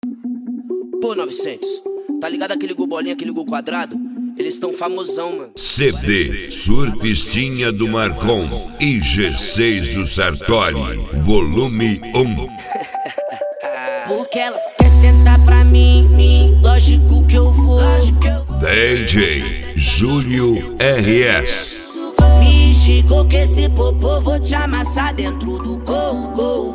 Pô, 900, tá ligado aquele gol bolinha, aquele gol quadrado? Eles tão famosão, mano. CD Surfistinha do Marcon e G6 do Sartori, volume 1. Porque elas querem sentar pra mim, lógico que eu vou. DJ Júlio RS. Me chegou que esse popô vou te amassar dentro do gol.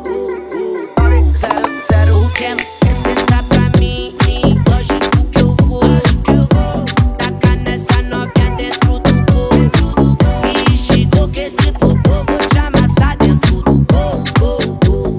Porque elas querem sentar pra mim, lógico que eu vou. Tacar nessa novinha dentro do gol. Me chegou que esse popô vou te amassar dentro do gol.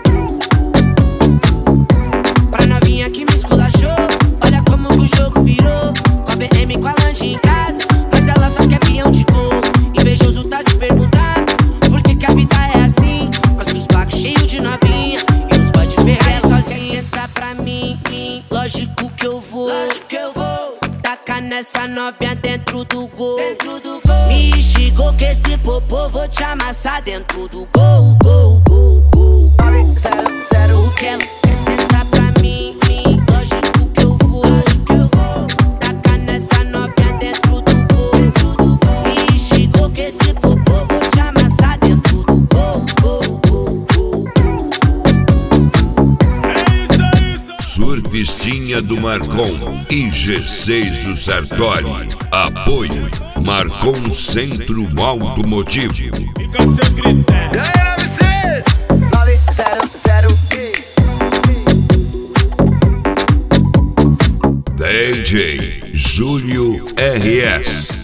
Pra novinha que me esculachou, olha como que o jogo virou. Com a BM, com a Land em casa, mas ela só quer peão de gol. Invejoso tá se perguntando por que a vida é assim. Mas os blacos cheios de novinha e os bate ferrar sozinha. Senta pra mim, lógico que eu vou. Tacar nessa novinha dentro do gol. Me chegou que esse popô vou te amassar dentro do gol. Porque elas querem sentar pra mim, lógico que eu vou. Tacar nessa novinha dentro do gol. Me chegou que esse popô vou te amassar dentro do gol. Surfistinha do Marcon e G6 do Sartori. Apoio Marcon Centro Automotivo. Fica sem critério. DJ Júlio RS.